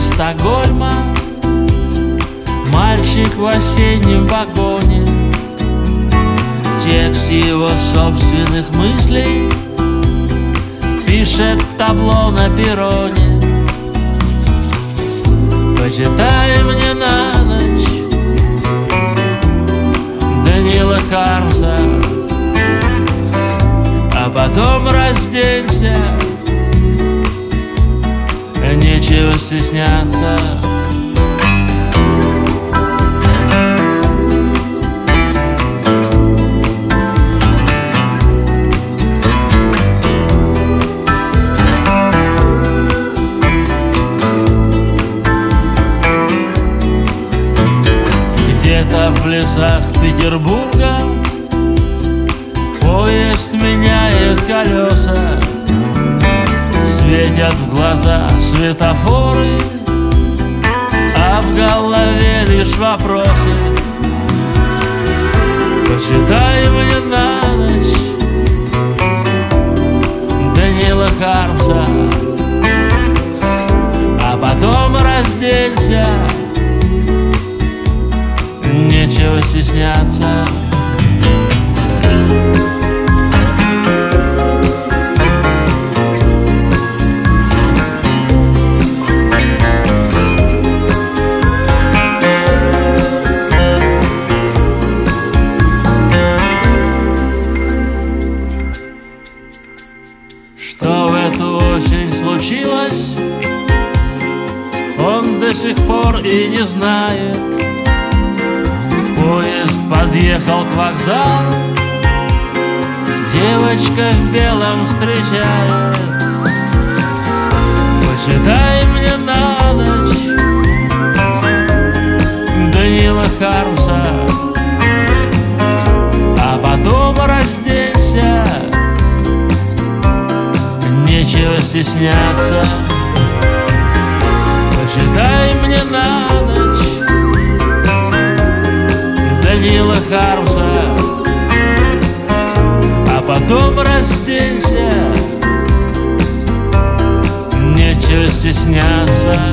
из Стокгольма, мальчик в осеннем вагоне. Текст его собственных мыслей пишет табло на перроне. Почитай мне на ночь Даниила Хармса, а потом разденься, нечего стесняться. Где-то в лесах Петербурга поезд меняет колеса, светят в глаза светофоры, а в голове лишь вопросы. Почитай мне на ночь Даниила Хармса, а потом разденься, нечего стесняться. Что в эту осень случилось, он до сих пор и не знает. Поезд подъехал к вокзалу, девочка в белом встречает. Почитай мне на ночь Даниила Хармса, а потом разденься, нечего стесняться. Почитай мне на ночь Даниила Хармса, а потом разденься, нечего стесняться.